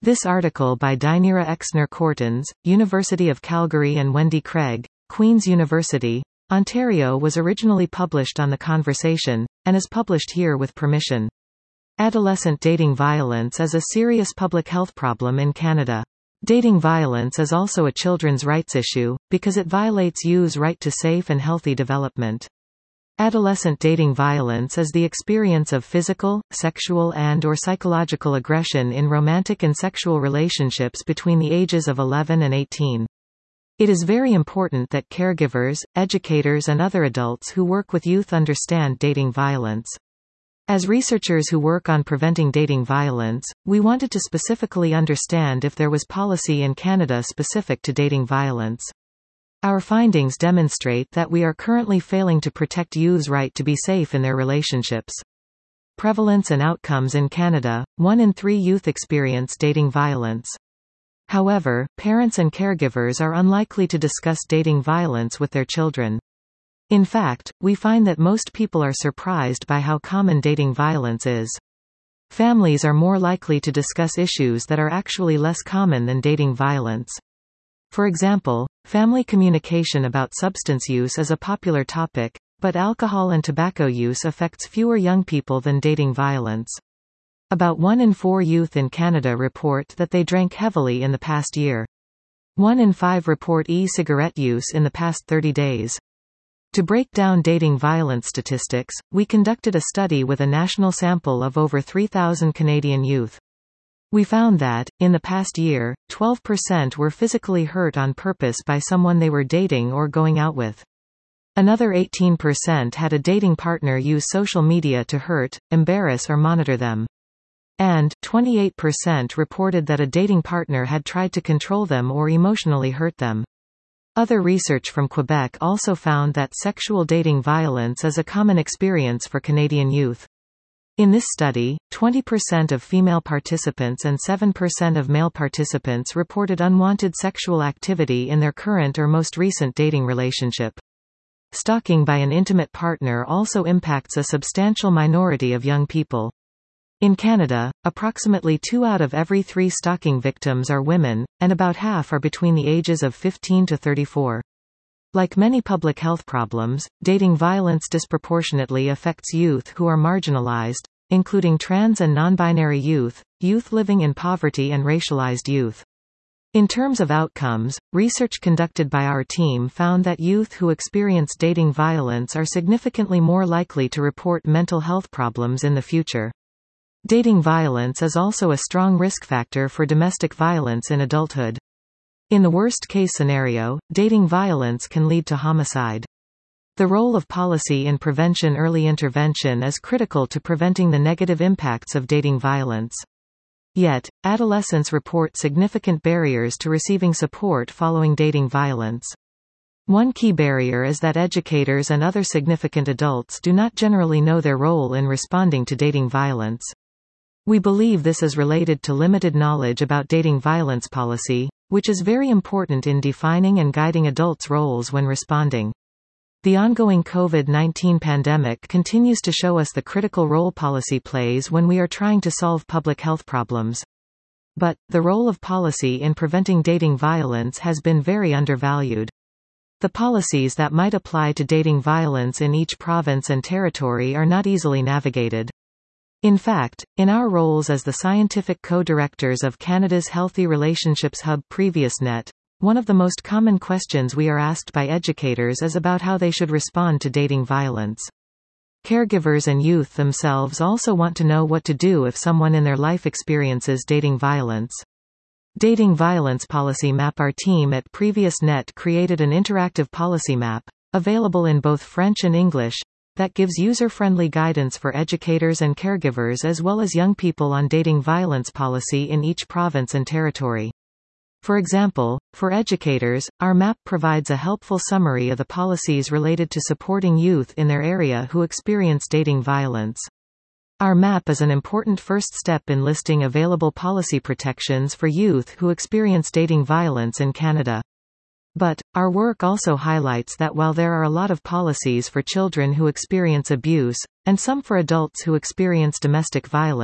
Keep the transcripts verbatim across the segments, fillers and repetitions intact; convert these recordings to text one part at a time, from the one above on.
This article by Dinira Exner-Cortins, University of Calgary and Wendy Craig, Queen's University, Ontario was originally published on The Conversation, and is published here with permission. Adolescent dating violence is a serious public health problem in Canada. Dating violence is also a children's rights issue, because it violates youth's right to safe and healthy development. Adolescent dating violence is the experience of physical, sexual and or psychological aggression in romantic and sexual relationships between the ages of eleven and eighteen. It is very important that caregivers, educators and other adults who work with youth understand dating violence. As researchers who work on preventing dating violence, we wanted to specifically understand if there was policy in Canada specific to dating violence. Our findings demonstrate that we are currently failing to protect youth's right to be safe in their relationships. Prevalence and outcomes in Canada: one in three youth experience dating violence. However, parents and caregivers are unlikely to discuss dating violence with their children. In fact, we find that most people are surprised by how common dating violence is. Families are more likely to discuss issues that are actually less common than dating violence. For example, family communication about substance use is a popular topic, but alcohol and tobacco use affects fewer young people than dating violence. About one in four youth in Canada report that they drank heavily in the past year. One in five report e-cigarette use in the past thirty days. To break down dating violence statistics, we conducted a study with a national sample of over three thousand Canadian youth. We found that, in the past year, twelve percent were physically hurt on purpose by someone they were dating or going out with. Another eighteen percent had a dating partner use social media to hurt, embarrass or monitor them. And, twenty-eight percent reported that a dating partner had tried to control them or emotionally hurt them. Other research from Quebec also found that sexual dating violence is a common experience for Canadian youth. In this study, twenty percent of female participants and seven percent of male participants reported unwanted sexual activity in their current or most recent dating relationship. Stalking by an intimate partner also impacts a substantial minority of young people. In Canada, approximately two out of every three stalking victims are women, and about half are between the ages of fifteen to thirty-four. Like many public health problems, dating violence disproportionately affects youth who are marginalized, including trans and non-binary youth, youth living in poverty and racialized youth. In terms of outcomes, research conducted by our team found that youth who experience dating violence are significantly more likely to report mental health problems in the future. Dating violence is also a strong risk factor for domestic violence in adulthood. In the worst-case scenario, dating violence can lead to homicide. The role of policy in prevention early intervention is critical to preventing the negative impacts of dating violence. Yet, adolescents report significant barriers to receiving support following dating violence. One key barrier is that educators and other significant adults do not generally know their role in responding to dating violence. We believe this is related to limited knowledge about dating violence policy, which is very important in defining and guiding adults' roles when responding. The ongoing COVID nineteen pandemic continues to show us the critical role policy plays when we are trying to solve public health problems. But, the role of policy in preventing dating violence has been very undervalued. The policies that might apply to dating violence in each province and territory are not easily navigated. In fact, in our roles as the scientific co-directors of Canada's Healthy Relationships Hub PreviousNet, one of the most common questions we are asked by educators is about how they should respond to dating violence. Caregivers and youth themselves also want to know what to do if someone in their life experiences dating violence. Dating Violence Policy Map. Our team at PreviousNet created an interactive policy map, available in both French and English, that gives user-friendly guidance for educators and caregivers as well as young people on dating violence policy in each province and territory. For example, for educators, our map provides a helpful summary of the policies related to supporting youth in their area who experience dating violence. Our map is an important first step in listing available policy protections for youth who experience dating violence in Canada. But, our work also highlights that while there are a lot of policies for children who experience abuse, and some for adults who experience domestic violence,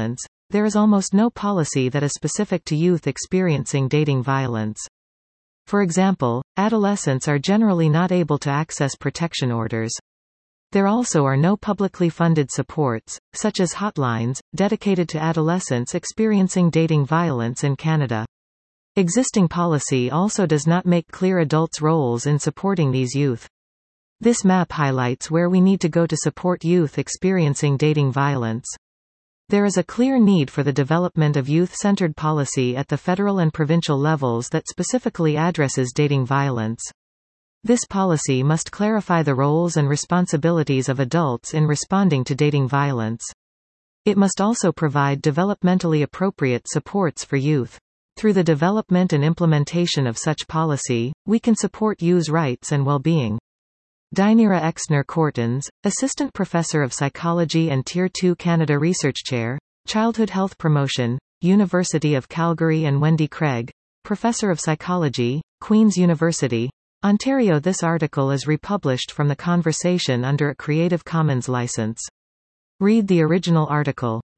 there is almost no policy that is specific to youth experiencing dating violence. For example, adolescents are generally not able to access protection orders. There also are no publicly funded supports, such as hotlines, dedicated to adolescents experiencing dating violence in Canada. Existing policy also does not make clear adults' roles in supporting these youth. This map highlights where we need to go to support youth experiencing dating violence. There is a clear need for the development of youth-centered policy at the federal and provincial levels that specifically addresses dating violence. This policy must clarify the roles and responsibilities of adults in responding to dating violence. It must also provide developmentally appropriate supports for youth. Through the development and implementation of such policy, we can support youth rights and well-being. Dynira Exner-Cortins, Assistant Professor of Psychology and Tier two Canada Research Chair, Childhood Health Promotion, University of Calgary, and Wendy Craig, Professor of Psychology, Queen's University, Ontario. This article is republished from The Conversation under a Creative Commons license. Read the original article.